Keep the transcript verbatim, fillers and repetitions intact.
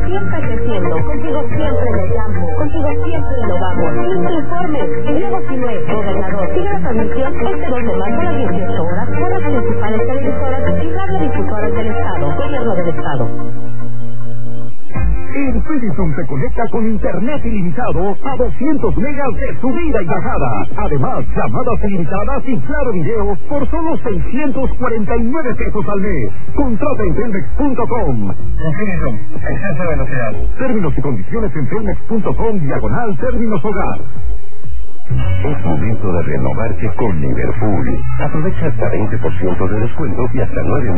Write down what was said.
siempre creciendo. Contigo siempre en el campo. Contigo siempre innovamos. Cinco informes. Diego Sinué, gobernador. Sigue la transmisión este dos de marzo a las dieciocho horas por las principales televisoras y radiodifusoras del Estado. Gobierno del Estado. Infinity se conecta con internet ilimitado a doscientos megas de subida y bajada. Además, llamadas ilimitadas y claro video por solo seiscientos cuarenta y nueve pesos al mes. Contrata en telmex punto com. Infinity, exceso de velocidad. Términos y condiciones en telmex punto com diagonal términos hogar. Es momento de renovarte con Liverpool. Aprovecha hasta veinte por ciento de descuento y hasta nueve